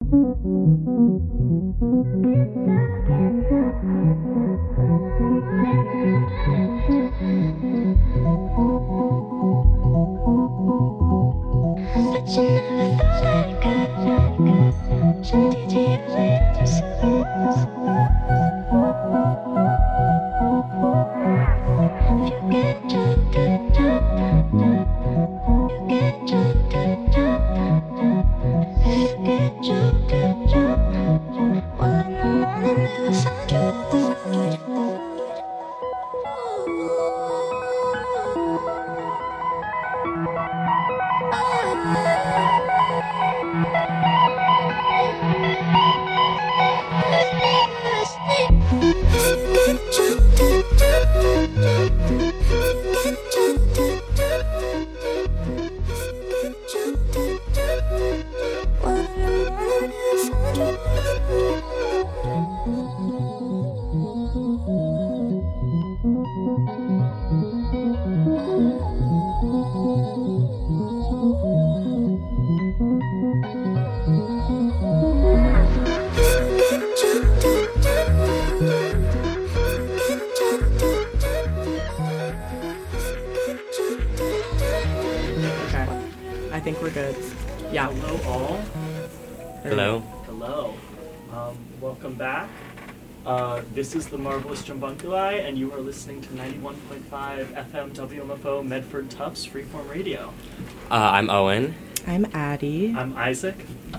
I think we're good. Yeah. Hello all. Hello. Hello. Welcome back. This is the Marvelous Jumbunculi, and you are listening to 91.5 FM WMFO Medford Tufts Freeform Radio. I'm Owen. I'm Addie. I'm Isaac.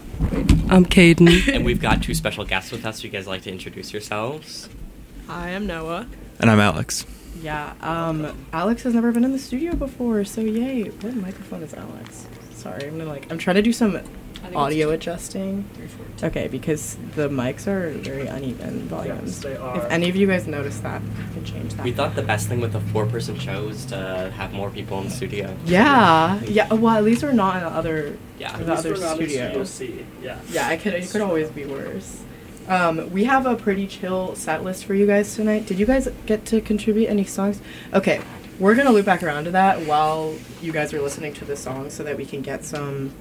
I'm Caden. And we've got two special guests with us. You guys like to introduce yourselves? I am Noah. And I'm Alex. Yeah, Alex has never been in the studio before, so yay. What microphone is Alex? Sorry, I'm trying to do some audio adjusting. Okay, because the mics are very uneven volumes. Yes, they are. If any of you guys notice that, you can change that. We thought the best thing with a 4-person show is to have more people in the studio. Yeah. Well, at least we're not in the other, Yeah. the other studio. C. Yeah. Yeah, it could always be worse. We have a pretty chill set list for you guys tonight. Did you guys get to contribute any songs? Okay, we're gonna loop back around to that while you guys are listening to the song so that we can get some,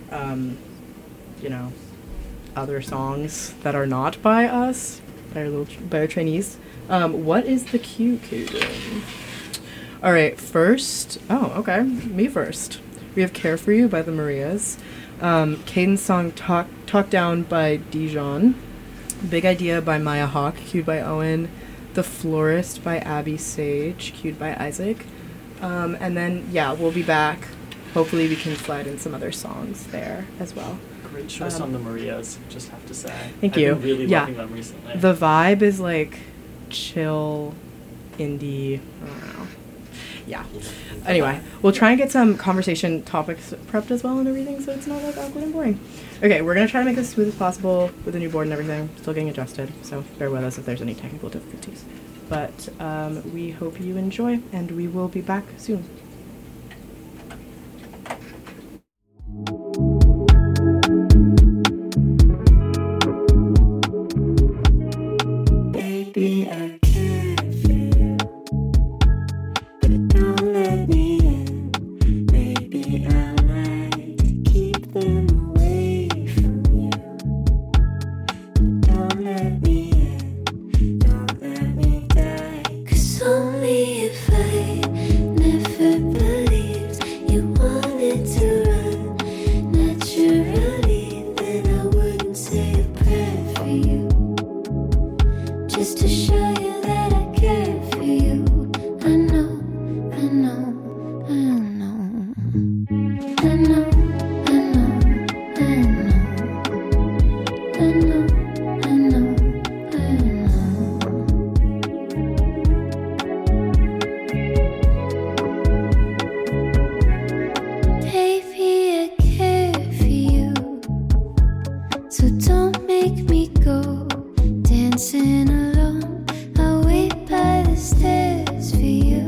other songs that are not by us, by our trainees. What is the cue, Caden? All right, me first. We have Care For You by the Marias. Caden's song Talk Down by Dijon. Big Idea by Maya Hawk, cued by Owen. The Florist by Abby Sage, cued by Isaac. And then, we'll be back. Hopefully we can slide in some other songs there as well. Great choice on the Marias, just have to say. Thank you. I've been really loving them recently. The vibe is like chill, indie, I don't know. Yeah. Anyway, we'll try and get some conversation topics prepped as well and everything, so it's not like awkward and boring. Okay, we're going to try to make this as smooth as possible with the new board and everything. Still getting adjusted, so bear with us if there's any technical difficulties. But we hope you enjoy, and we will be back soon. Baby, I care for you, but don't let me in. Baby, I like to keep them away from you. Don't let me in, don't let me die. 'Cause only if I never believed you wanted to run naturally, then I wouldn't say a prayer for you. Just to show you that I care for you. I know, I know, I know. I know, I know, I know. I know, I know, I know. Baby, I care for you, so don't make me go dancing alone. I'll wait by the stairs for you,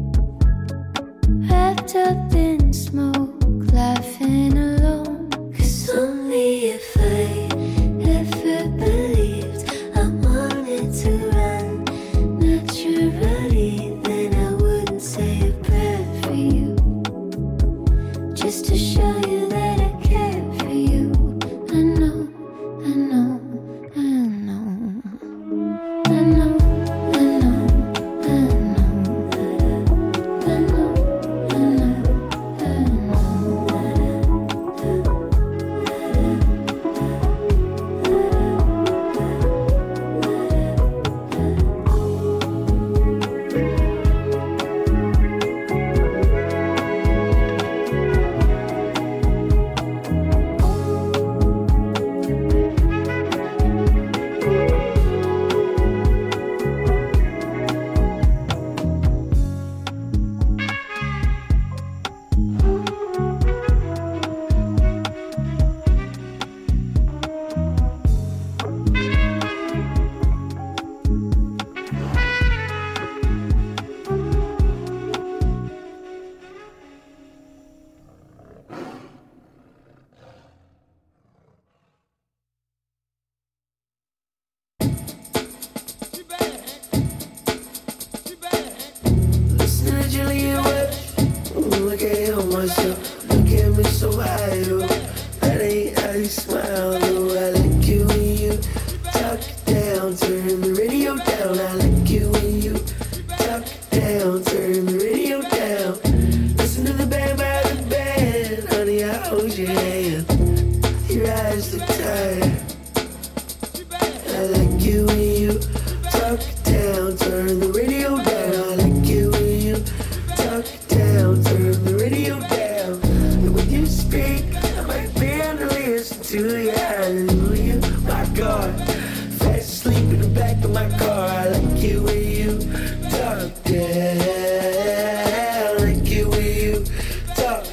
wrapped up in smoke, laughing alone. 'Cause only if I ever believed I wanted to run naturally, then I wouldn't say a prayer for you. Just to show you that I care for you. I know, can't help myself. Look at me so high, oh. That ain't how you smile, oh. I like you when you talk it down, turn the radio down. I like you when you talk it down, turn the radio down. Listen to the band by the band, honey, I hold your hand. Your eyes look tired. I like you when you talk it down, turn the radio down. I like you when you talk it down, turn the radio down. And when you speak, I might be able to listen to you. Hallelujah, my God. Fast asleep in the back of my car. I like you when you talk down. I like you when you talk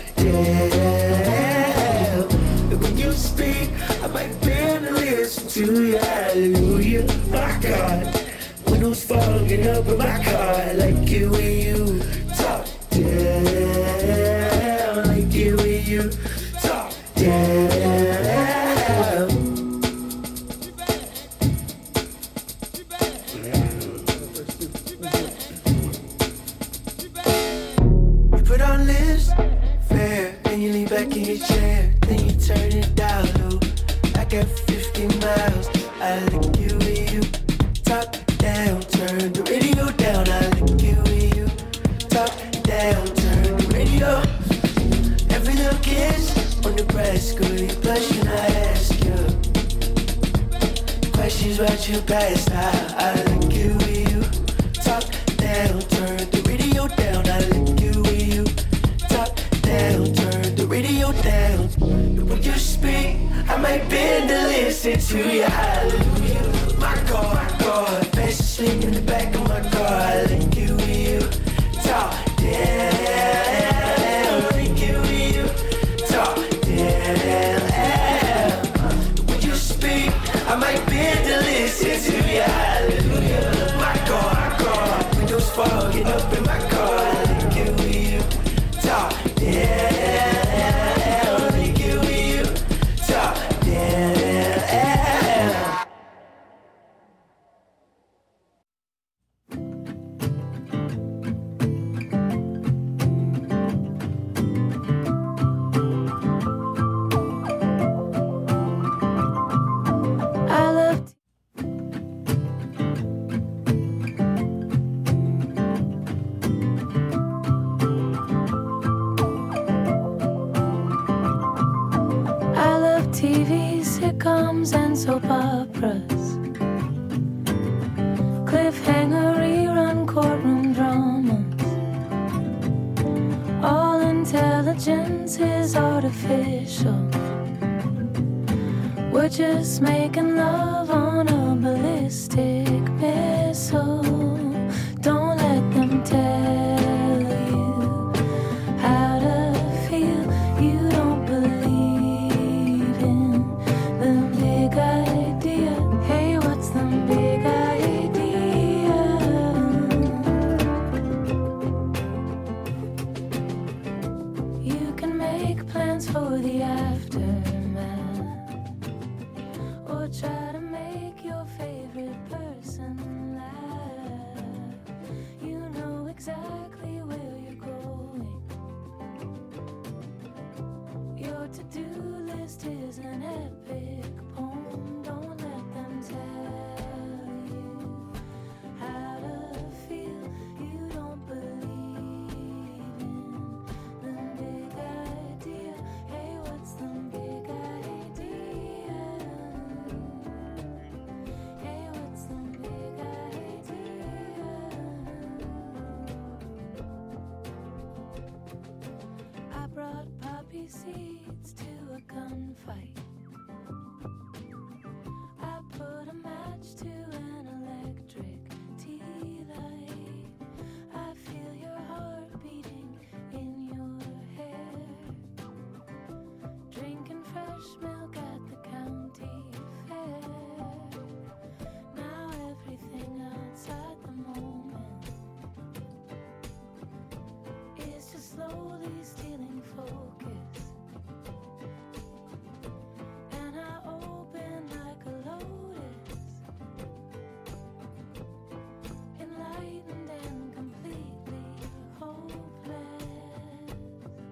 down. And when you speak, I might be able to listen to you. Hallelujah, my God. Windows fogging up in my car. I like you when you talk down. I like you when you talk down. You put on this fair, and you lean back in your chair, then you turn it down low. I got 50 miles. I like you when you talk down, turn the radio down. I like you when you talk down, turn the radio. Every little kiss on Nebraska, you blush when I ask you questions about your past. I like you when you talk down, turn the radio down. I like you when you talk down, turn the radio down. And when you speak, I might bend to listen to you. Hallelujah, my God, my God. Fast asleep in the back of my car. I like you when you talk down. I like you when you talk down. When you speak, I might bend to listen to you. Hallelujah, my God, my God. Windows fogging up in my car. I like you when you talk down. I like you when you talk down. I love TV, sitcoms, and soap operas. Cliffhanger, rerun, courtroom dramas. All intelligence is artificial. We're just making love on a ballistic missile. Don't let them tell you how to feel. You don't believe in the big idea. Hey, what's the big idea? You can make plans for the aftermath, or try to make your favorite person laugh. You know exactly where you're going. Your to-do list is an epic poem. Don't let them tell you how to feel. You don't believe in the big idea. Hey, what's the big idea? Hey, what's the big idea? I brought poppy seeds to a gunfight. I put a match to an electric tea light. I feel your heart beating in your hair. Drinking fresh milk at the county fair. Now everything outside the moment is just slowly stealing focus. And I open like a lotus, enlightened and completely hopeless.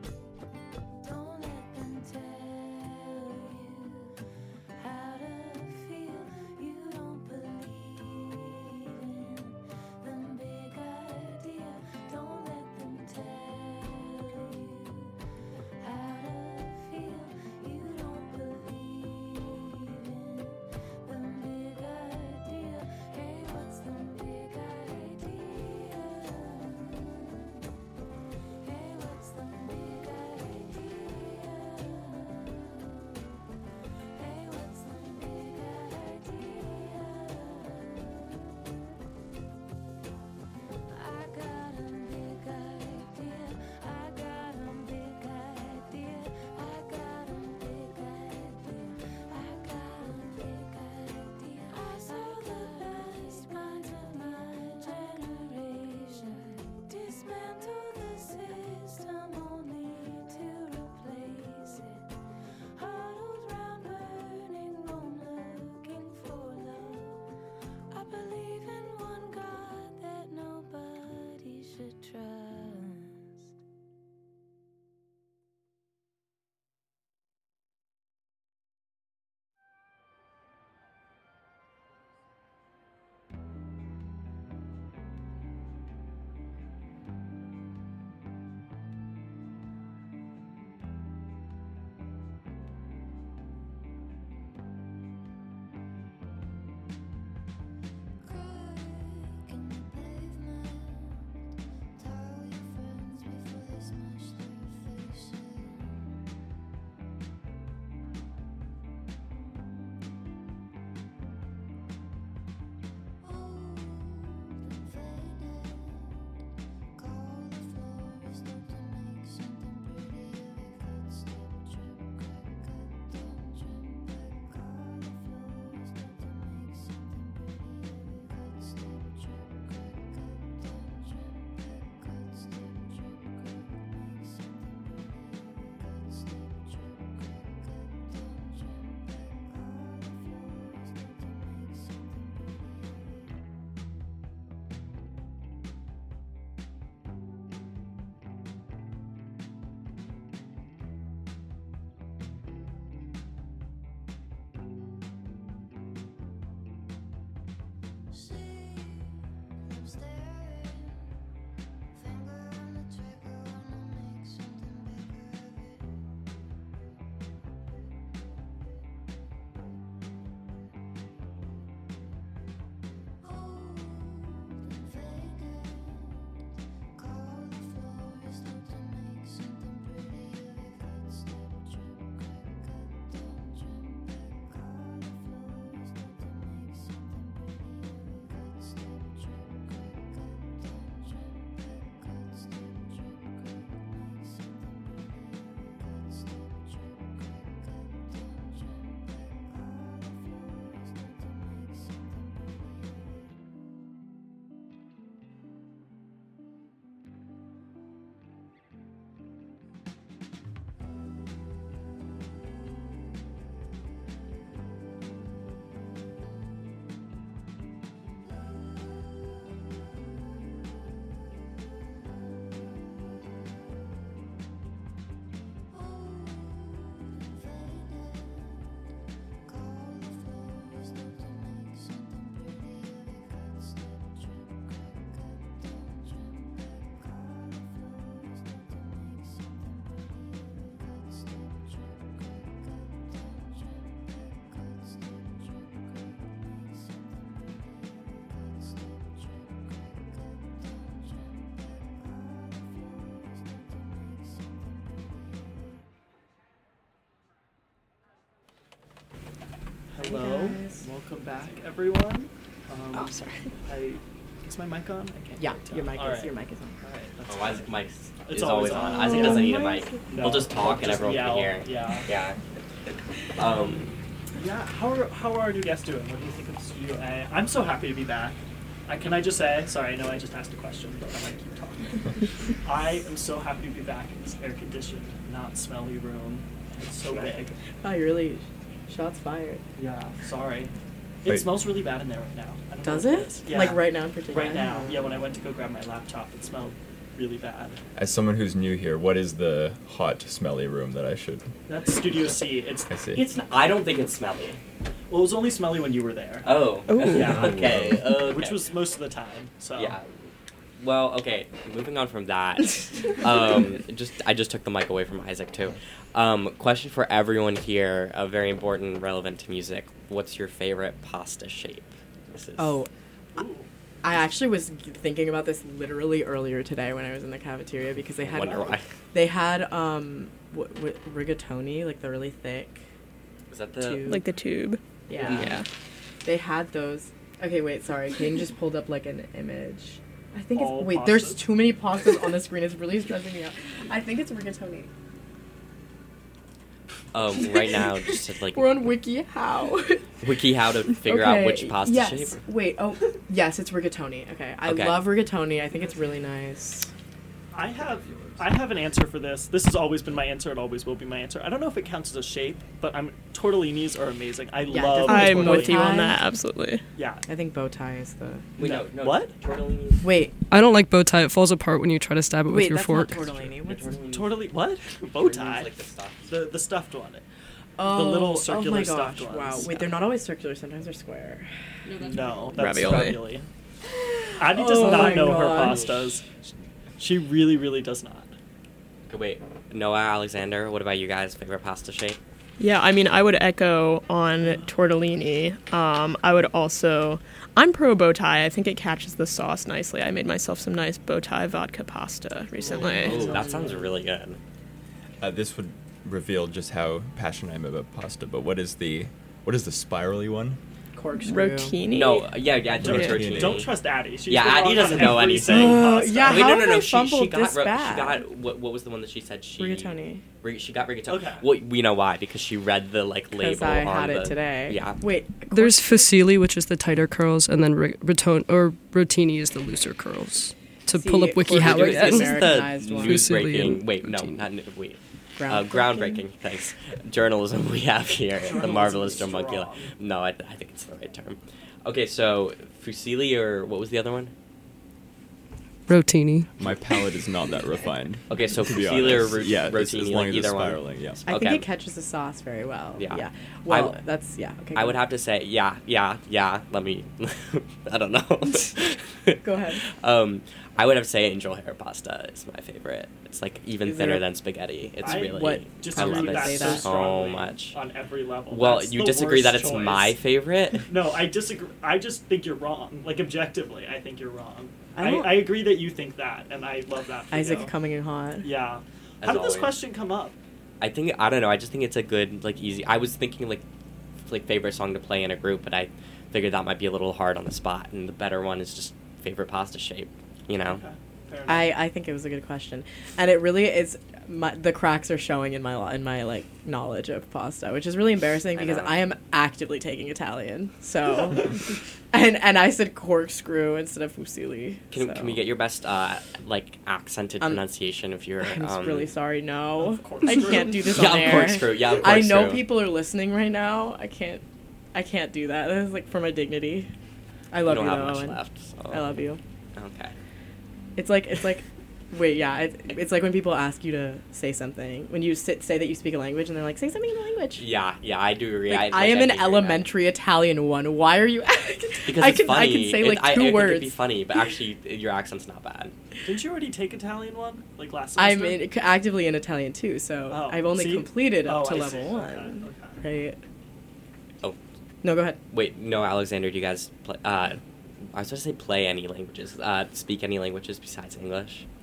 Hello. guys. Welcome back, everyone. Oh, sorry. Is my mic on? I can't Yeah, quite tell. your mic All is right. your mic is on. All right. That's Oh, Isaac fine. mic It's is always always on. on. Isaac Oh, doesn't need a mic. mic. No, He'll just talk and just everyone yell. can hear. Yeah. Yeah. Yeah. How are our new guests doing? What do you think of Studio A? I'm so happy to be back. Can I just say, sorry, I know I just asked a question, but I might keep talking. I am so happy to be back in this air-conditioned, not smelly room. It's so big. Oh, you really shots fired. Yeah, sorry. It Wait. smells really bad in there right now. I don't know Does what it? is. Yeah. Like right now in particular? Right now. Yeah, when I went to go grab my laptop, it smelled really bad. As someone who's new here, what is the hot, smelly room that I should? That's Studio C. I see. I don't think it's smelly. Well, it was only smelly when you were there. Oh. Ooh. Yeah. Okay. Okay. Which was most of the time. So Yeah. Well, okay. Moving on from that, I just took the mic away from Isaac too. Question for everyone here, very important, relevant to music. What's your favorite pasta shape? This is Oh, Ooh. I actually was thinking about this literally earlier today when I was in the cafeteria because they had wonder why. they had rigatoni, like the really thick. Is that the? Tube. Like the tube. Yeah. Yeah. They had those. Okay, wait, sorry. Caden just pulled up like an image. I think it's All wait. There's pastas? too many pastas on the screen. It's really stressing me out. I think it's rigatoni. Right now, just to, like We're on WikiHow. wiki how to figure out which pasta yes. shape. Wait. Oh, yes, it's rigatoni. Okay, I Okay. love rigatoni. I think it's really nice. I have an answer for this. This has always been my answer. It always will be my answer. I don't know if it counts as a shape, but tortellinis are amazing. I Yeah, love. definitely. I'm bow with you on tie. that, absolutely. Yeah. I think bow tie is the. Wait, No. no. What? Tortellini. Wait, I don't like bow tie. It falls apart when you try to stab it with wait, your that's fork. not tortellini. What's Tortellini. What? Bow tie. Like the stuff. The stuffed one. oh, little oh circular my gosh! stuffed Wow. ones. Wait, they're not always circular. Sometimes they're square. No, that's Ravioli. ravioli. Addie does Oh not my know her gosh. pastas. She really, really does not. Okay, wait. Noah, Alexander, what about you guys? Favorite pasta shape? Yeah, I mean, I would echo on tortellini. I would also, I'm pro bow tie. I think it catches the sauce nicely. I made myself some nice bow tie vodka pasta recently. Ooh, that sounds really good. This would reveal just how passionate I am about pasta. But what is the spirally one? Corkscrew. Rotini? No, yeah, the Don't, rotini. don't trust Addie. She's Yeah, been Addie wrong doesn't on know every anything. single pasta. Yeah, Wait, how no, have I She fumbled got this she bad? got what was the one that she said she Rigatoni. She got rigatoni. Okay. Well, we know why because she read the like Because label I on had the it today. Yeah. Wait. There's fusilli, which is the tighter curls, and then rotini is the looser curls. To See, pull up WikiHow Corkscrew is again. the This is Americanized the one. news Fusilli breaking. and Wait, no, rotini. not wait. Groundbreaking? Groundbreaking. Thanks. Journalism we have here. The Journalism marvelous is Jomuncula. strong. No, I think it's the right term. Okay, so fusilli or what was the other one? Rotini. My palate is not that refined. Okay, so to be fusilli or honest. Yeah, rotini, as long like as it's either one. spiraling. Yeah. I Okay. think it catches the sauce very well. Yeah. Yeah. Well, I- that's yeah. Okay. I go would have to say, yeah. Let me, I don't know. Go ahead. I would have to say angel hair pasta is my favorite. It's like even Is there thinner a- than spaghetti. It's I really, What- Just I agree love with it that Say so that. so strongly much. on every level. Well, That's you the disagree that worst it's choice. my favorite? No, I disagree. I just think you're wrong. Like objectively, I think you're wrong. I don't- I agree that you think that, and I love that. For Isaac you. coming in hot. Yeah. As How did this always. question come up? I think, I don't know, I just think it's a good, like, easy. I was thinking, like favorite song to play in a group, but I figured that might be a little hard on the spot, and the better one is just favorite pasta shape, you know? Okay, fair enough. I think it was a good question, and it really is. The cracks are showing in my like knowledge of pasta, which is really embarrassing I because know. I am actively taking Italian. So, and I said corkscrew instead of fusilli. Can we get your best, like, accented pronunciation if you're, I'm really sorry. No, Of corkscrew. I can't do this Yeah, on of air. corkscrew. Yeah, of I know corkscrew. people are listening right now. I can't do that. This is like for my dignity. I love don't you have though, much Owen. left, so. I love you. Okay. It's like, wait, yeah, it's like when people ask you to say something. When you say that you speak a language, and they're like, say something in the language. Yeah, I do agree. Like, I I am do an agree with that. elementary Italian one. Why are you? Because I it's can funny. say like I two think words. it'd be funny, but actually, your accent's not bad. Didn't you already take Italian one like last I'm semester? actively in Italian too, so Oh, I've only see? completed up Oh, to I level see. one. Okay. Right? Oh. No, go ahead. Wait, no, Alexander, do you guys play, I was going to say play any languages, speak any languages besides English?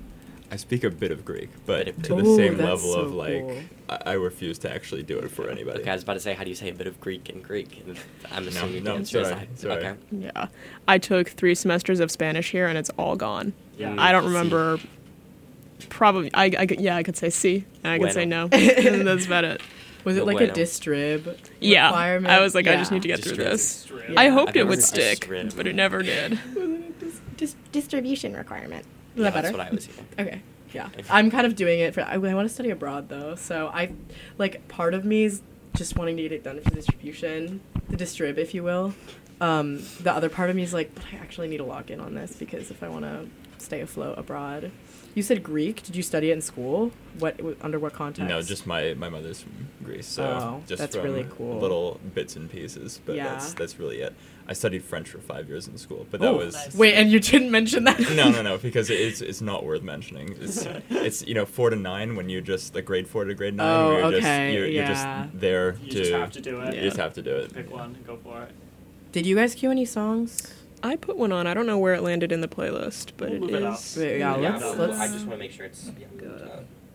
I speak a bit of Greek, but Bit of to the Greek. same Ooh, that's level so of like, cool. I refuse to actually do it for anybody. Okay, I was about to say, how do you say a bit of Greek in Greek? And I'm assuming no, the answer is sorry, that. sorry. Okay. Yeah. I took 3 semesters of Spanish here, and it's all gone. Yeah. I don't See. remember. Probably, I could say C, and I could say no. Bueno. And that's about it. Was it No like bueno. a distrib Yeah. requirement? I was like, I Yeah. just need to get through Distrib. this. Distrib. I Yeah. hoped I've it never would heard stick, distrib. but it never did. Distribution requirement. Is Yeah, that better? that's what I was hearing. Okay. Yeah. I'm kind of doing it for. I want to study abroad though, so part of me is just wanting to get it done for distribution, the distrib, if you will. The other part of me is like, but I actually need to log in on this because if I want to stay afloat abroad. You said Greek. Did you study it in school? Under what context? No, just my mother's from Greece, so Oh, just that's from really cool. little bits and pieces. But Yeah. that's really it. I studied French for 5 years in school, but that Oh, was nice. Wait, and you didn't mention that? no, because it's not worth mentioning. It's 4 to 9 when you just like grade 4 to grade 9. Oh, where you're okay, Just, you're yeah. just there You to. just have to do it. You just have to do it. Pick one and go for it. Did you guys cue any songs? I put one on. I don't know where it landed in the playlist, but We'll it move it up. is. Wait, yeah, let's- I just want to make sure it's good.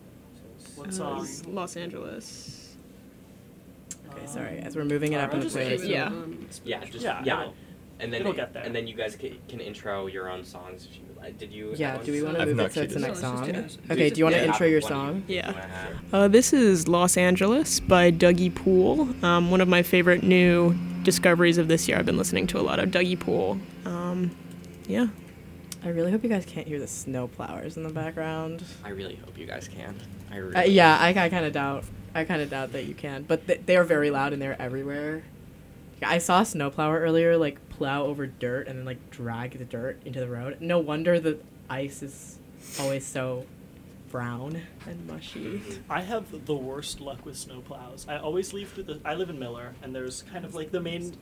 What song? Los Angeles. Okay, sorry. As we're moving it up in the Just playlist. Yeah. Yeah, just Yeah, yeah. it'll- And then it'll get there. And then you guys can intro your own songs. If you, did you? Yeah, have do we one? want to I've move not it to the queued it. next song? Yeah. Okay, do you want to Yeah, intro your one you- song? Yeah. you wanna have. This is Los Angeles by Dougie Poole. One of my favorite new discoveries of this year. I've been listening to a lot of Dougie Poole. Yeah. I really hope you guys can't hear the snow plowers in the background. I really hope you guys can. I really. Yeah, I kind of doubt. I kind of doubt that you can, but they are very loud and they're everywhere. Yeah, I saw a snowplower earlier, like plow over dirt and then like drag the dirt into the road. No wonder the ice is always so brown and mushy. I have the worst luck with snowplows. I always leave through I live in Miller, and there's kind of like the main.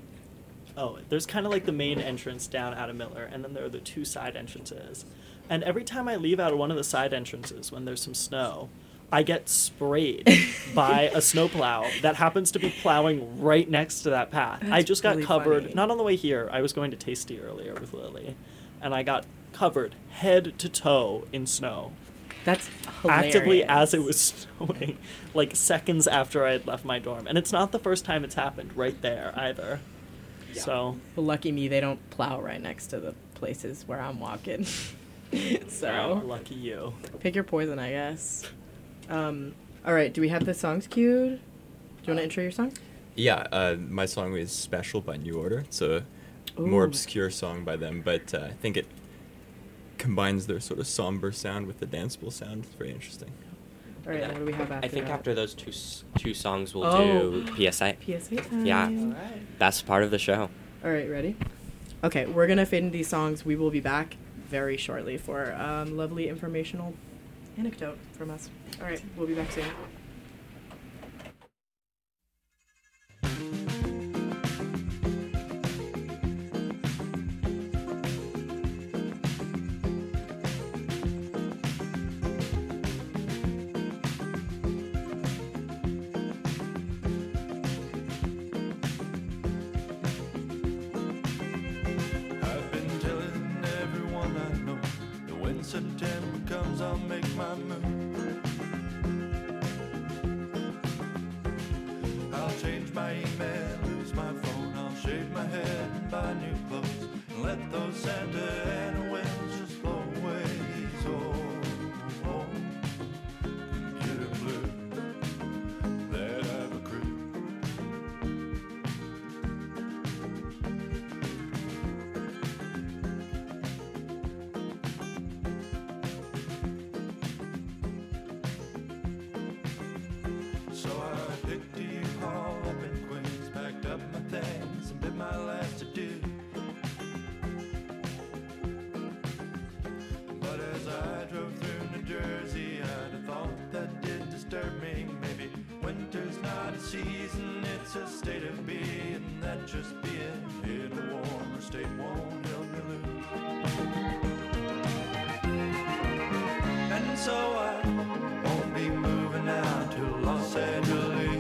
There's kind of like the main entrance down out of Miller, and then there are the 2 side entrances. And every time I leave out of one of the side entrances when there's some snow, I get sprayed by a snowplow that happens to be plowing right next to that path. I That's just got really covered, funny. not on the way here. I was going to Tasty earlier with Lily, and I got covered head to toe in snow. That's hilarious. Actively as it was snowing, like seconds after I had left my dorm. And it's not the first time it's happened right there either. Yeah. So, Well, lucky me, they don't plow right next to the places where I'm walking. So lucky you. pick your poison, I guess. All right, do we have the songs queued? Do you want to intro your song? Yeah, my song is Special by New Order. It's a more Ooh. obscure song by them, but I think it combines their sort of somber sound with the danceable sound. It's very interesting. All right, And and what do we have after I think that? after those two songs, we'll Oh. do PSA. PSA time. Yeah. Alright. That's part of the show. All right, ready? Okay, we're gonna fade into these songs. We will be back very shortly for lovely informational anecdote from us. All right, we'll be back soon. I've been telling everyone I know that when September comes, I'll make my move. I'll change my email, lose my phone. I'll shave my head and buy new clothes and let those Santa Ana winds just blow away these old computer blues that I've accrued. So I picked a U-Haul up in Queens, packed up my things and bit my last adieu. But as I drove through New Jersey, I'd have thought that did disturb me. Maybe winter's not a season, it's a state of being. That just being in a warmer state won't help me lose. And so I won't be moving out to Los Angeles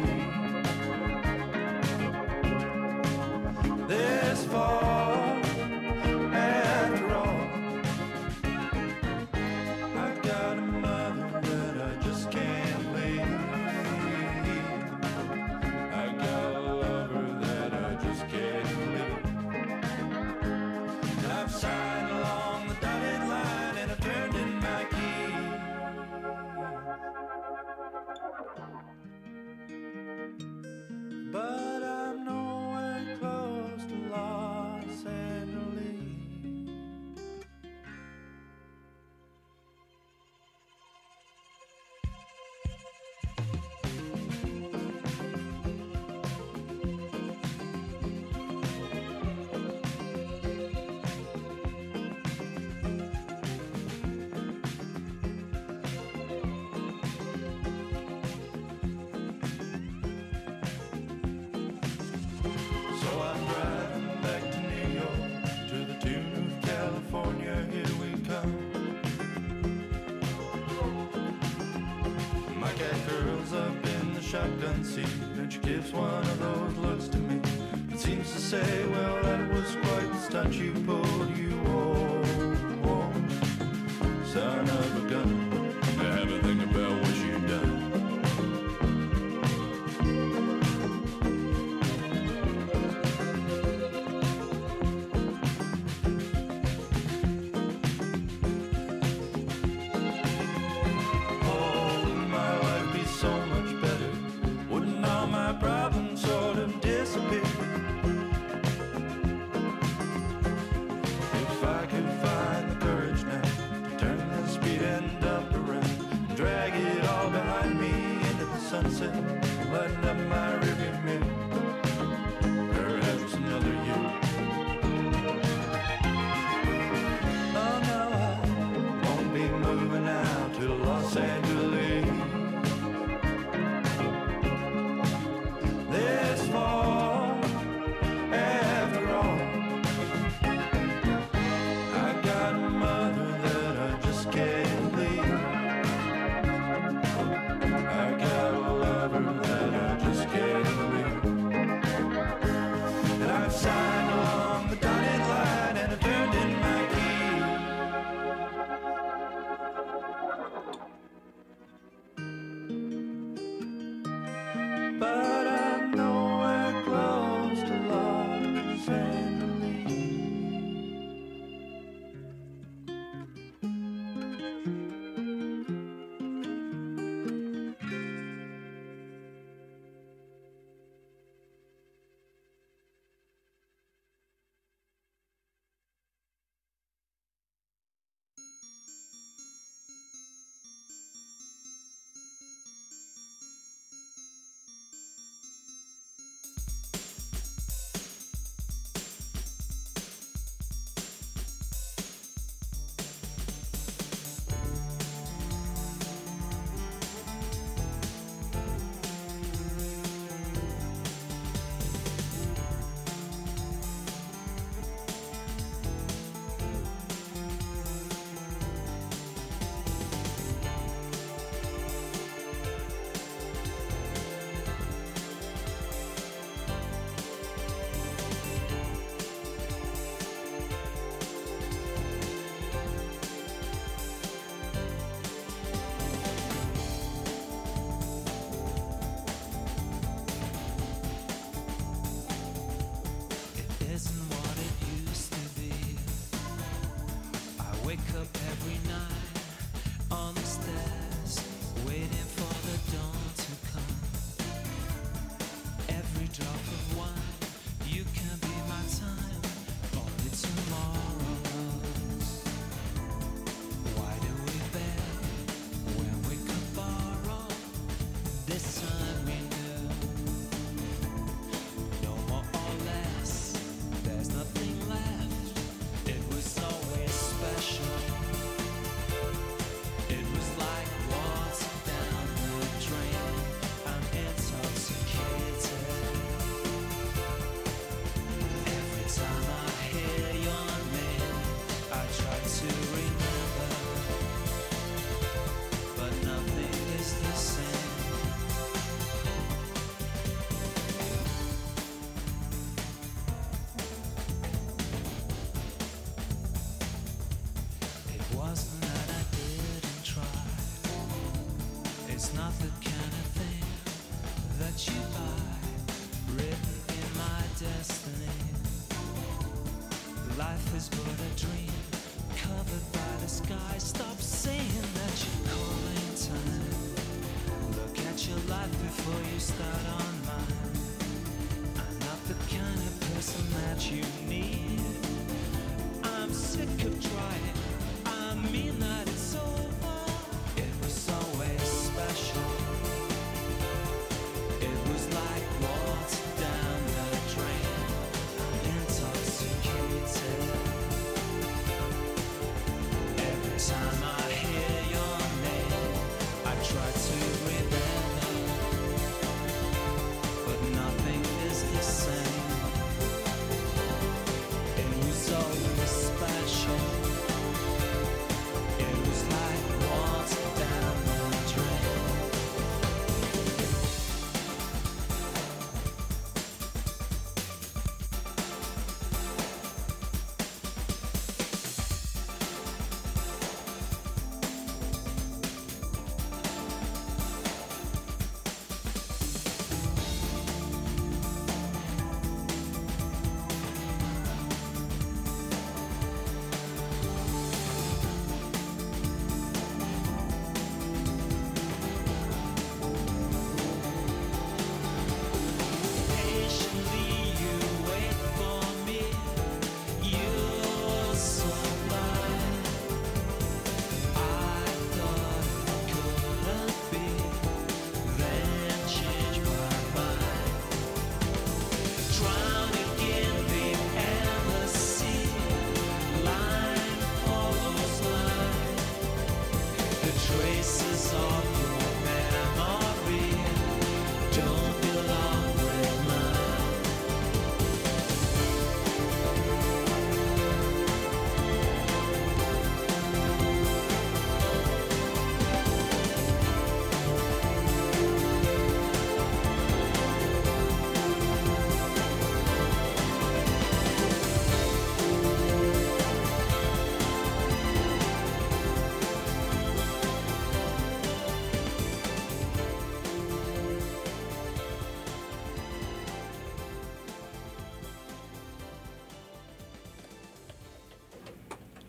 this fall. After all, I got shotgun seat, and she gives one of those looks to me. It seems to say, well, that was quite the stunt you pulled, you old son of a gun. I have a thing about what you done. Problems sort of disappear if I can find the courage now to turn the speed and dump around, drag it all behind me into the sunset, lighten up my rearview mirror. Perhaps another year. Oh no, I won't be moving out to Los Angeles this fall. After all, I got a mother that I just can't leave. I got a lover that I just can't leave. And I've signed along the dotted line and I've turned in my key. But I'm nowhere close to Los Angeles. Wake up every night on the stairs, waiting for the dawn to come. Every drop of wine, you can be my time, only tomorrow's. Why do we beg when we could borrow? This time we knew, no more or less, there's nothing left. It was always special. It was like water down the drain. I'm intoxicated. Every time I hear your name, I try to remember, but nothing is the same. Wasn't that I didn't try. It's not the kind of thing that you buy, written in my destiny. Life is but a dream, covered by the sky. Stop saying that you're calling time. Look at your life before you start on mine. I'm not the kind of person that you need. I'm sick of trying. I mean that it's over. It was always special. It was like water down the drain. I'm intoxicated. Every time I hear your name, I try to remember, but nothing is the same.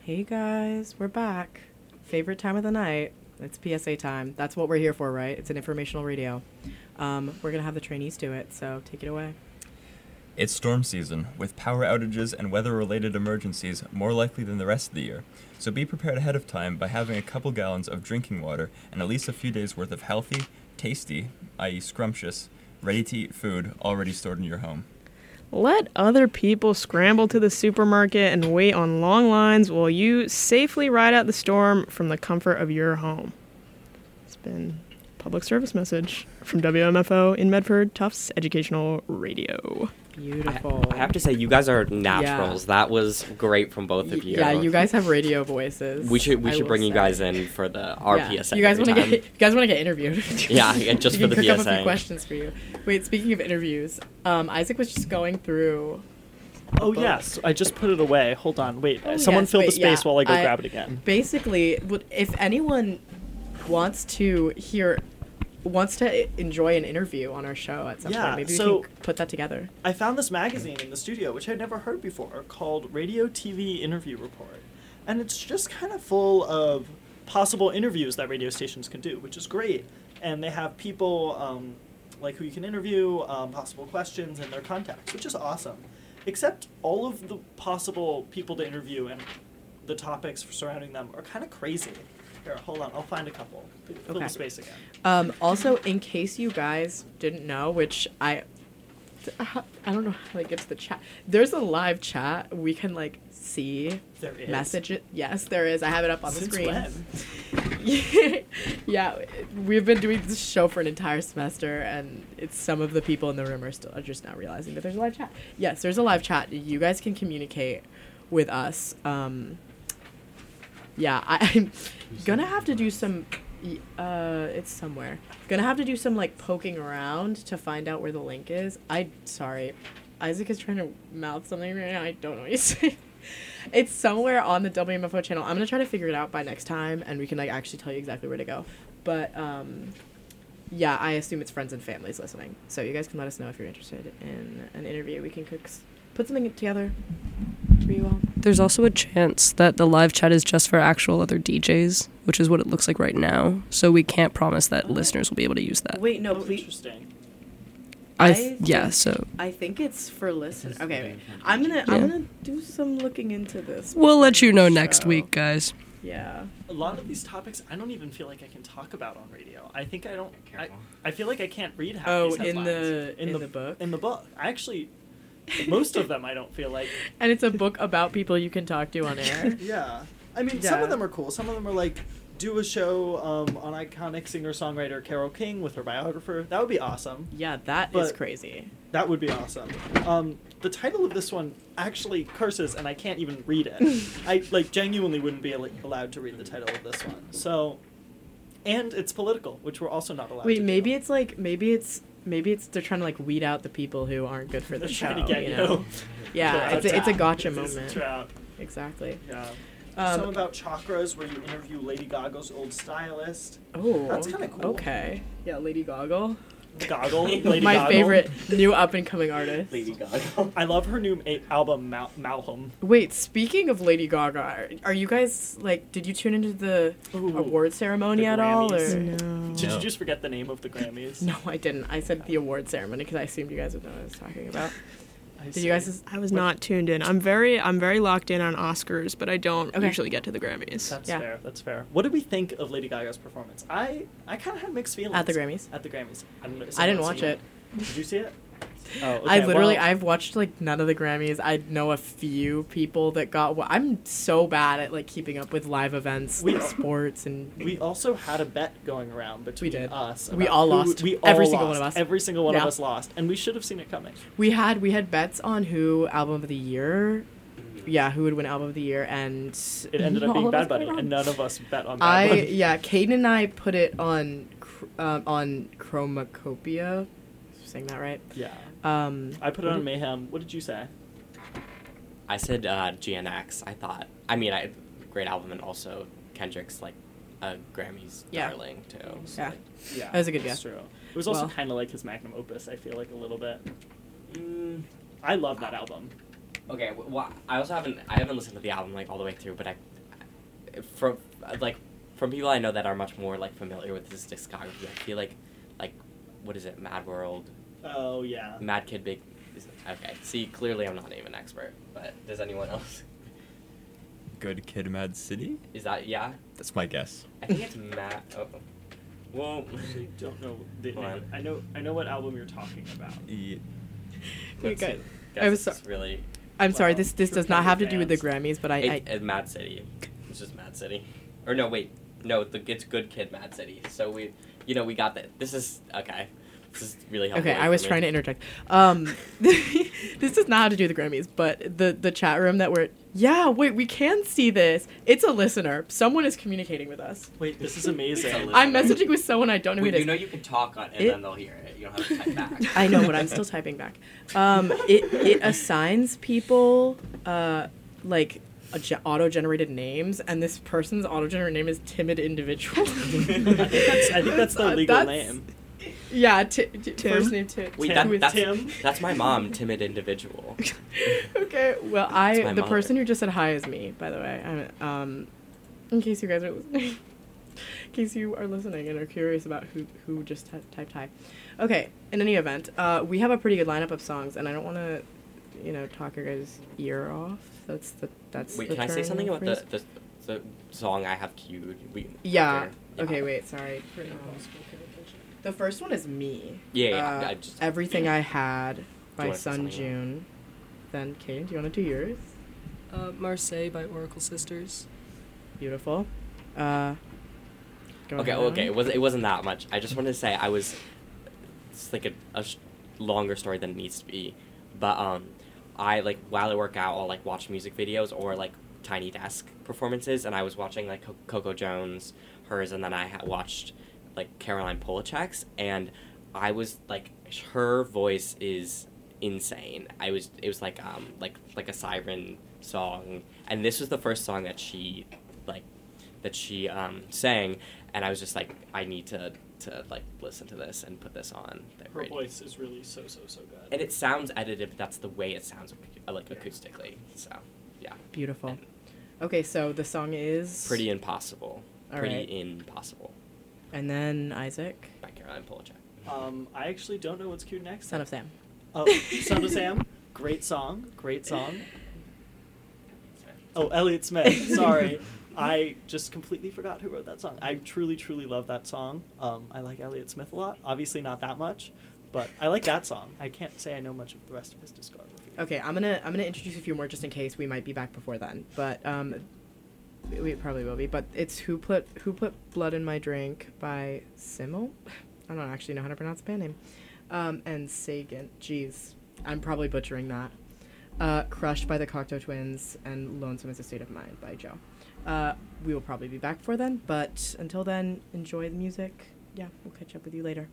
Hey guys, we're back. Favorite time of the night. It's PSA time. That's what we're here for, right? It's an informational radio. We're going to have the trainees do it, so take it away. It's storm season, with power outages and weather-related emergencies more likely than the rest of the year. So be prepared ahead of time by having a couple gallons of drinking water and at least a few days' worth of healthy, tasty, i.e. scrumptious, ready-to-eat food already stored in your home. Let other people scramble to the supermarket and wait on long lines while you safely ride out the storm from the comfort of your home. It's been a public service message from WMFO in Medford, Tufts Educational Radio. Beautiful. I have to say, you guys are naturals. That was great from both of you. Yeah, you guys have radio voices. We should I will bring you say. guys in for the RPSA. You guys want to get interviewed? Yeah, just we for the can cook up a PSA. few questions for you. Wait, speaking of interviews, Isaac was just going through. Oh, yes. I just put it away. Hold on. Wait. Oh, Someone yes, fill the wait, space yeah. while I go grab it again. Basically, if anyone wants to enjoy an interview on our show at some Yeah, point, maybe so- we can put that together. I found this magazine in the studio, which I'd never heard before, called Radio TV Interview Report. And it's just kind of full of possible interviews that radio stations can do, which is great. And they have people like who you can interview, possible questions, and their contacts, which is awesome. Except all of the possible people to interview and the topics surrounding them are kind of crazy. Here, hold on. I'll find a couple. Fill Okay. the space again. Also, in case you guys didn't know, which I don't know how to get to the chat. There's a live chat. We can see There is. message it. Yes, there is. I have it up on Since the screen. when? Yeah, we've been doing this show for an entire semester, and it's some of the people in the room are just now realizing that there's a live chat. Yes, there's a live chat. You guys can communicate with us. Yeah, I'm gonna have to do some. It's somewhere. Gonna have to do some poking around to find out where the link is. Sorry, Isaac is trying to mouth something right now. I don't know what he's saying. It's somewhere on the WMFO channel. I'm gonna try to figure it out by next time, and we can actually tell you exactly where to go. But yeah, I assume it's friends and families listening. So you guys can let us know if you're interested in an interview. We can put something together for you all. There's also a chance that the live chat is just for actual other DJs, which is what it looks like right now. So we can't promise that listeners will be able to use that. Wait, no, Oh, please. interesting. So I think it's for listeners. Okay, wait. I'm gonna do some looking into this. we'll let you know next show. week, guys. Yeah. A lot of these topics I don't even feel like I can talk about on radio. I think I don't. I feel like I can't read half Oh, these in headlines. the book. In the book, I actually, most of them I don't feel like. And it's a book about people you can talk to on air. Yeah, I mean some Yeah. of them are cool. Some of them are like, do a show on iconic singer-songwriter Carole King with her biographer. That would be awesome. Yeah, that is But- crazy. That would be awesome. The title of this one actually curses, and I can't even read it. I genuinely wouldn't be allowed to read the title of this one. So, and it's political, which we're also not allowed. Wait, to maybe do. it's maybe it's they're trying to weed out the people who aren't good for the They're show. trying to get you you. know? Yeah, it's a gotcha It's a moment. trap. Exactly. Yeah. Um, Some about chakras, where you interview Lady Gaga's old stylist. Oh, That's kinda cool. Okay. Yeah, Lady Gaga. Goggle. Lady My Goggle. favorite new up and coming artist. Lady Gaga. I love her new album, Malcolm. Wait, speaking of Lady Gaga, are you guys did you tune into the Ooh, award ceremony the at all? Or? Grammys. No. Did No. you just forget the name of the Grammys? No, I didn't. I said the award ceremony because I assumed you guys would know what I was talking about. I Did see. you guys? I was not tuned in. I'm very locked in on Oscars, but I don't Okay. usually get to the Grammys. That's Yeah. fair. That's fair. What did we think of Lady Gaga's performance? I kind of had mixed feelings At the Grammys? At the Grammys. I I didn't watch it. Did you see it? Oh, okay, I literally, well, I've watched none of the Grammys. I know a few people that got. I'm so bad at keeping up with live events, We- sports, and we also had a bet going around between did. us. We about all who- lost. We Every all single lost. one of us. Every single one of Yeah. us lost, and we should have seen it coming. we had bets on who album of the year. Yeah, who would win album of the year, and It ended up all being of us Bad Bunny, got it and wrong. none of us bet on Bad Bunny. Caden and I put it on Chromacopia. Saying that right? Yeah. I I put it on Mayhem. What did you say? I said GNX. Great album, and also Kendrick's a Grammys Yeah. darling too. So, Yeah. Yeah, That was a good that's guess. true. It was also Well- kind of like his magnum opus. I feel like a little bit. I love that album. Okay, well, I haven't listened to the album all the way through, but from from people I know that are much more like familiar with his discography, I feel like what is it, Mad World, Oh yeah. Mad Kid, Big. Okay, see, clearly I'm not even an expert, but does anyone else? Good Kid, Mad City? Is that yeah? That's my guess. I think it's Mad. Oh, well, I don't know the Hold name. on. I know what album you're talking about. Wait, let's guys, see. I was Guys, this is really. I'm sorry. Wow. This True does not have to do with the fans. Grammys, but I Mad City. It's just Mad City. Or no, wait. No, it's Good Kid, Mad City. So we got that. This is okay. This is really helpful. okay. I was trying to interject. This does not have to do with the Grammys, but the chat room that we're wait, we can see this. It's a listener. Someone is communicating with us. Wait, this is amazing. It's a I'm messaging with someone I don't know who Wait, it you is. know you can talk on and It- then they'll hear it. You don't have to type back. I know, but I'm still typing back. It assigns people like auto-generated names, and this person's auto-generated name is Timid Individual. I think that's the legal name. Yeah, Tim? first name Tim. Wait, Tim. that's Tim. that's my mom, Timid Individual. Okay, well, That's my the mother. person who just said hi is me, by the way. In case you guys are listening, in case you are listening and are curious about who just typed hi. Okay, in any event, we have a pretty good lineup of songs, and I don't want to, talk your guys' ear off. That's Wait, the can I say turn something about phrase. the song I have queued? Yeah. after? Okay, wait, sorry. The first one is Me. Yeah, I just Everything I Had you by wanna say Sun something June. Then, Kane, do you want to do yours? Marseille by Oracle Sisters. Beautiful. Go Okay, ahead, okay. Alan. It wasn't that much. I just wanted to say it's like a longer story than it needs to be, but I while I work out, I'll watch music videos or Tiny Desk performances, and I was watching Coco Jones, hers, and then I watched Caroline Polachek's, and I was her voice is insane. It was like a siren song, and this was the first song that she sang, and I was just I need to listen to this and put this on the Her radio. voice is really so good. And it sounds edited, but that's the way it sounds acoustically. So yeah, Beautiful. Okay, so the song is Pretty Impossible. All Pretty right. Impossible And then Isaac, by Caroline Polachek. I actually don't know what's queued next. Son of Sam. Oh, Son of Sam. Great song. Oh, Elliott Smith. Sorry. I just completely forgot who wrote that song. I truly, truly love that song. I like Elliott Smith a lot. Obviously not that much, but I like that song. I can't say I know much of the rest of his discography. Okay, I'm gonna introduce a few more just in case we might be back before then. But we probably will be. But it's Who Put Blood in My Drink by Simo. I don't actually know how to pronounce the band name. And Sagan. Jeez, I'm probably butchering that. Crushed by the Cocteau Twins, and Lonesome is a State of Mind by Joe. We will probably be back before then, but until then, enjoy the music. Yeah, we'll catch up with you later.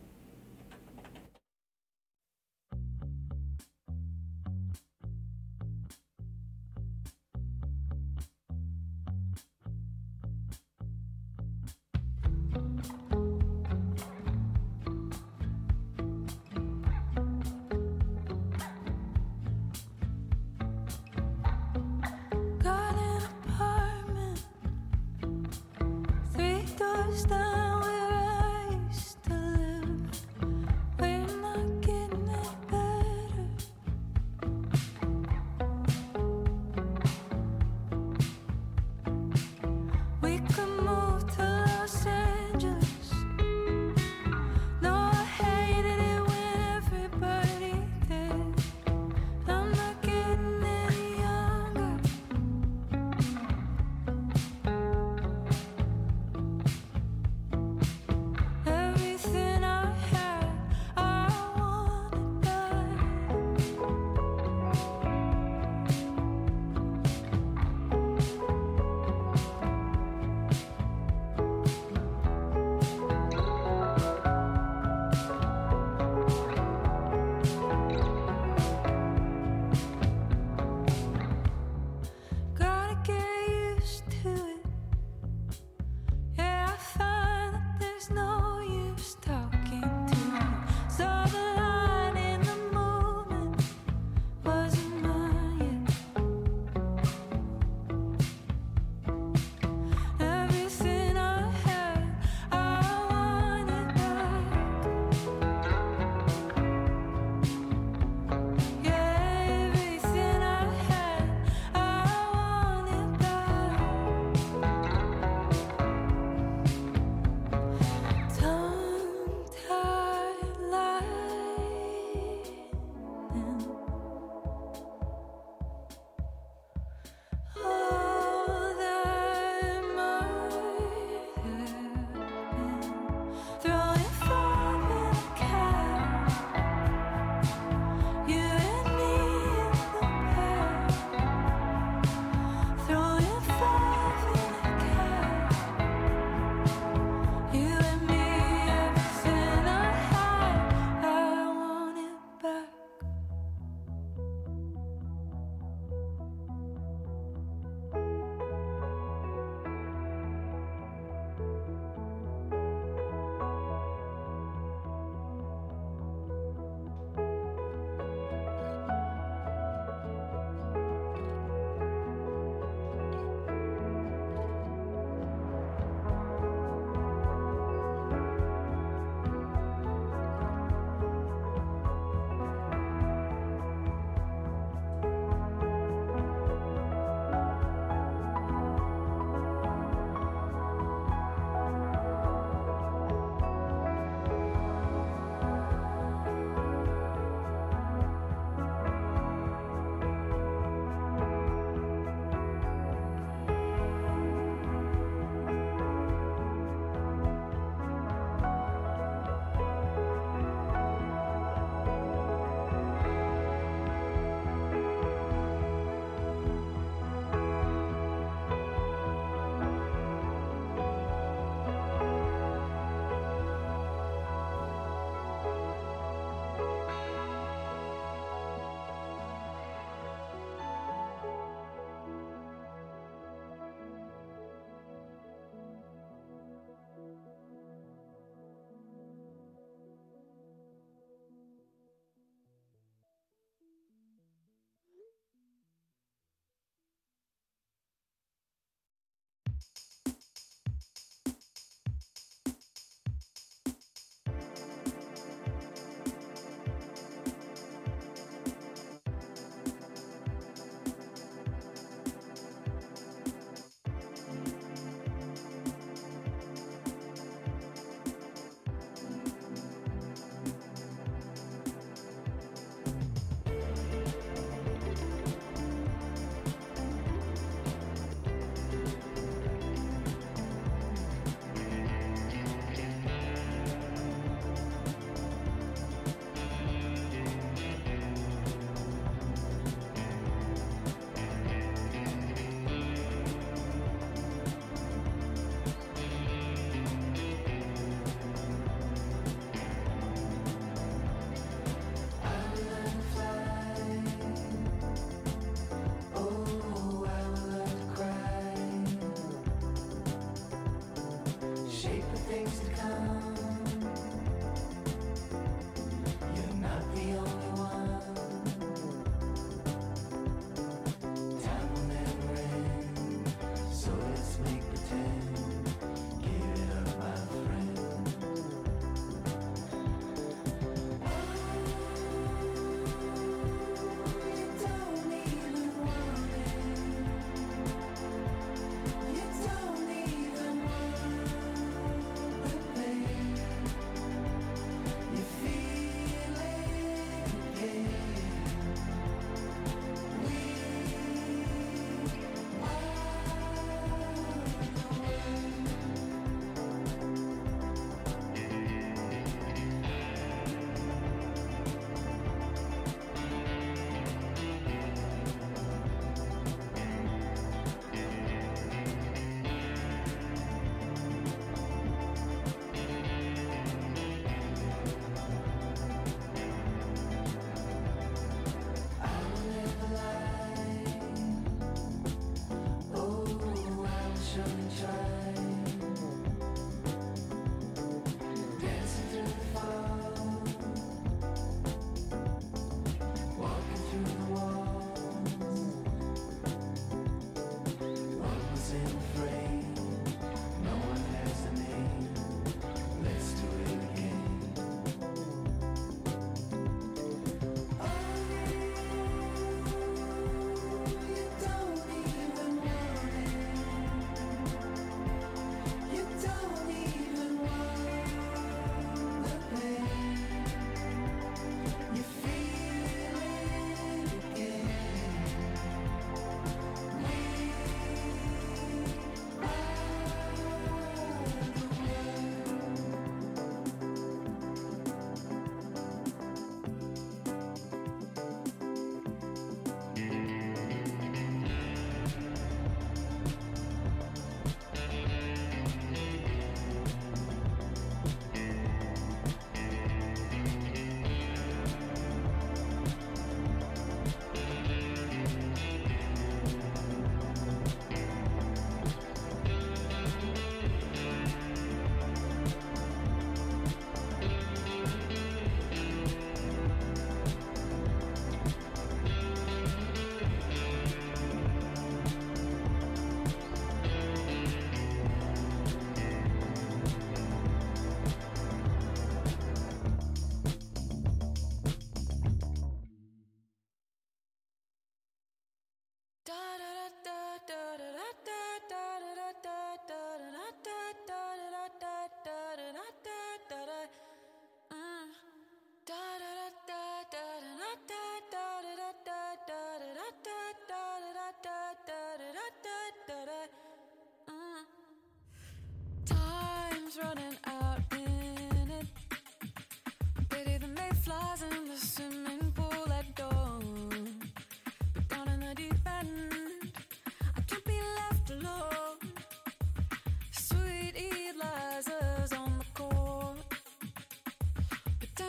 Got an apartment 3 doors down where I used to live.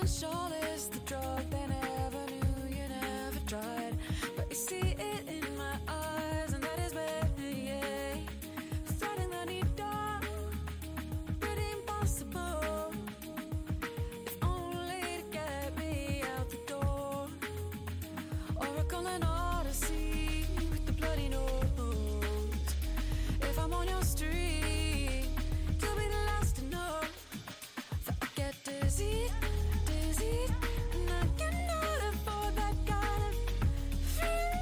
Alcohol is the drug they never knew you never tried. But you see it in my eyes, and that is way threading the needle, pretty impossible. If only to get me out the door, or a calling odyssey with the bloody nose. If I'm on your street, you'll be the last to know that I get dizzy. And I cannot afford that kind of free.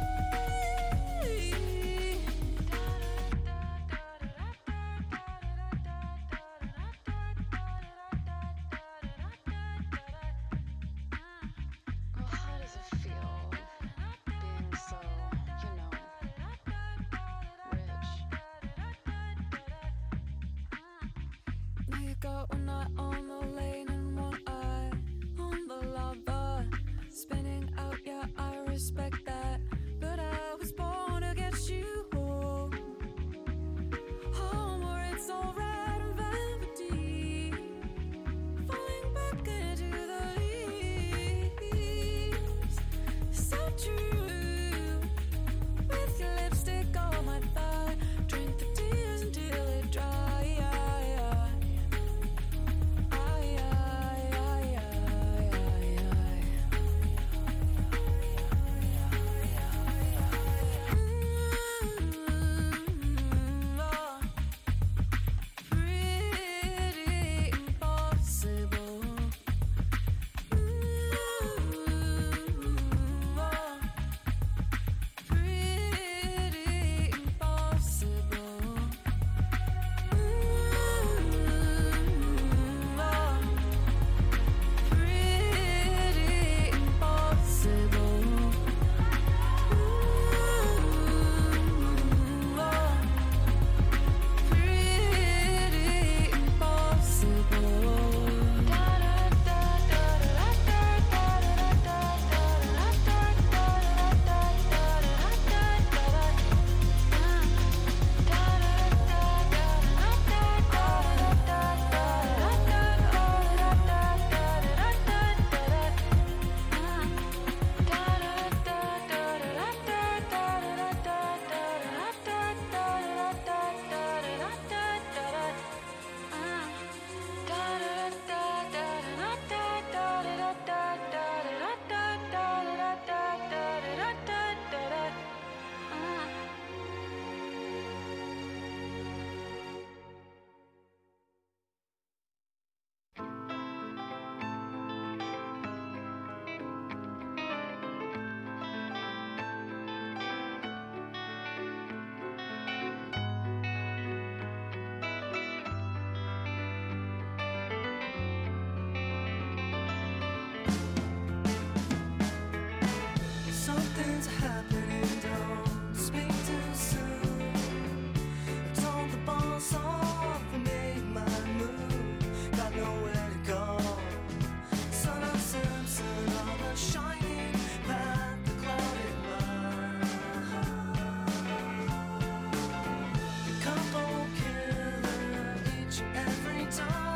Well, how does it feel being so, rich? Now you got one eye on the lane and one eye on the lava. Spinning out, yeah, I respect that. But I was born to get you home. Home where it's all red and velvety. Falling back into the leaves. So true. With your lipstick on my thigh. Drink the tears until it dry. Pretty impossible. Pretty impossible. Pretty impossible. Pretty Something's happening, don't speak too soon. I told the boss off and made my move. Got nowhere to go. Son of Simpson on a shining path, the clouded mind. Couple killer each and every time.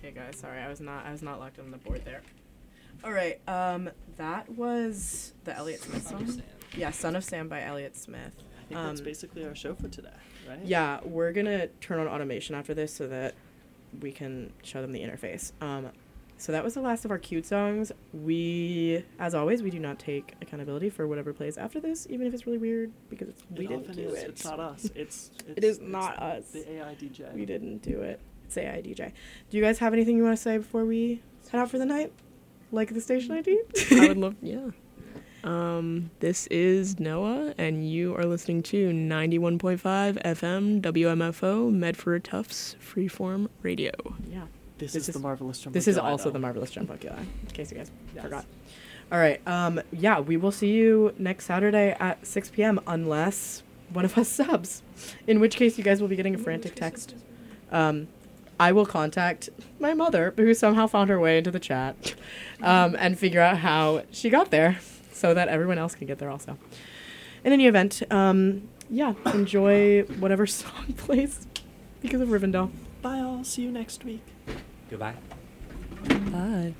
Hey guys, sorry, I was not locked on the board there. All right, that was the Elliott Smith song. Yeah, "Son of Sam" by Elliott Smith. I think that's basically our show for today, right? Yeah, we're gonna turn on automation after this so that we can show them the interface. So that was the last of our cute songs. We, as always, we do not take accountability for whatever plays after this, even if it's really weird, because we didn't do it. It's not us. It is not us. The AI DJ. We didn't do it. It's AI DJ. Do you guys have anything you want to say before we head out for the night? Like the station ID? I would love, yeah. This is Noah, and you are listening to 91.5 FM WMFO Medford Tufts Freeform Radio. Yeah. This is the Marvelous Jump. This is also the Marvelous Jumbocula, in case you guys forgot. All right. Yeah, we will see you next Saturday at 6 p.m. unless one of us subs, in which case you guys will be getting a frantic text. I will contact my mother, who somehow found her way into the chat, and figure out how she got there so that everyone else can get there also. In any event, yeah, enjoy whatever song plays because of Rivendell. Bye all. See you next week. Goodbye. Bye.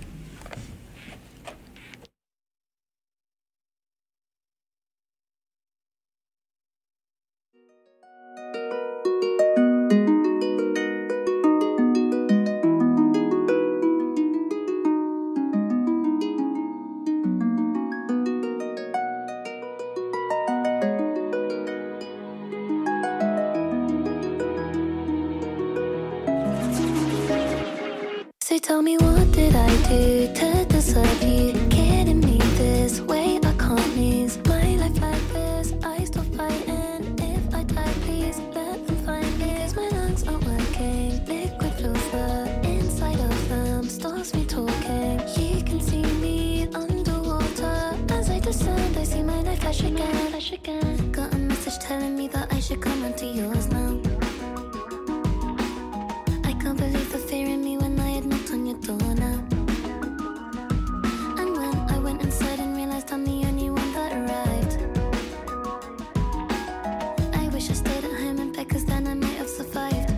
So tell me, what did I do to deserve you? Kidding me this way, I can't lose my life like this. I stop fighting. If I die, please let them find me. 'Cause my lungs aren't working. Liquid fills the inside of them, stops me talking. You can see me underwater. As I descend, I see my life flash again. Got a message telling me that I should come onto yours now. I can't believe the fear in me when I had knocked on your door now. And when I went inside and realized I'm the only one that arrived, I wish I stayed at home in bed, 'cause then I might have survived.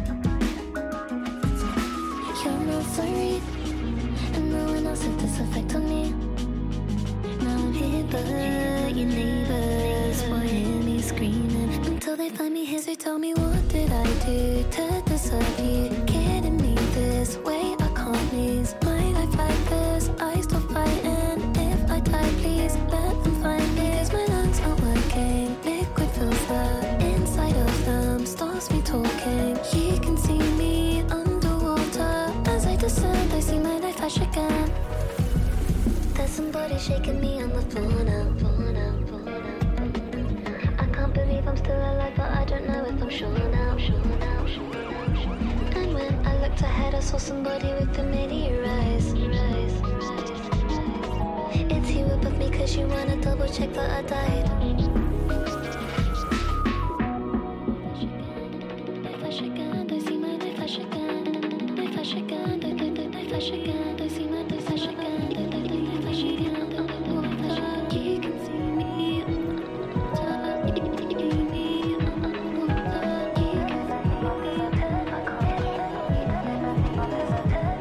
You're not sorry, and no one else had this effect on me. Now I'm here, but your neighbors will hear me screaming until they find me here. So tell me, what did I do to deserve you? Kidding me this way, I can't lose my life like this. I stop fighting. If I die, please let them find me. 'Cause my lungs aren't working. Liquid fills the inside of them, stops me talking. You can see me underwater. As I descend, I see my life flash again. There's somebody shaking me on the floor now. I can't believe I'm still alive, but I don't know if I'm sure now. And when I looked ahead, I saw somebody with familiar eyes. It's you above me, 'cause you wanna double check that I died. Flash again, I see my life flash again. Flash again, I see my life flash again.